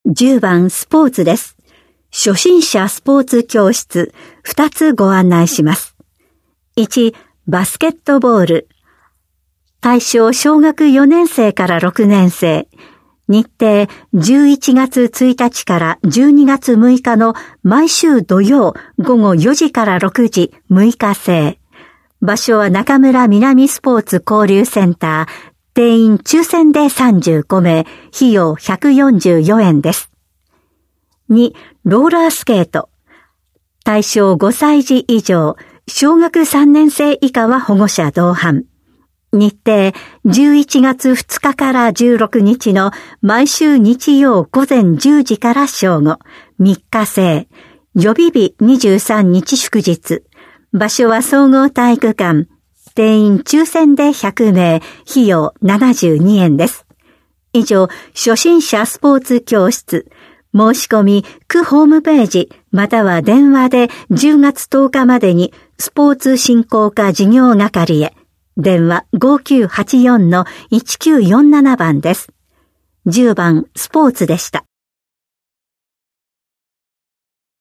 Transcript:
10番スポーツです。初心者スポーツ教室2つご案内します。1、バスケットボール。対象小学4年生から6年生。日程11月1日から12月6日の毎週土曜午後4時から6時6日制。場所は中村南スポーツ交流センター。定員抽選で35名、費用144円です。2、ローラースケート。対象5歳児以上、小学3年生以下は保護者同伴。日程11月2日から16日の毎週日曜午前10時から正午、3日制。予備日23日祝日。場所は総合体育館。定員抽選で100名、費用72円です。以上、初心者スポーツ教室。申し込み、区ホームページ、または電話で10月10日までにスポーツ振興課事業係へ。電話 5984-1947 番です。10番スポーツでした。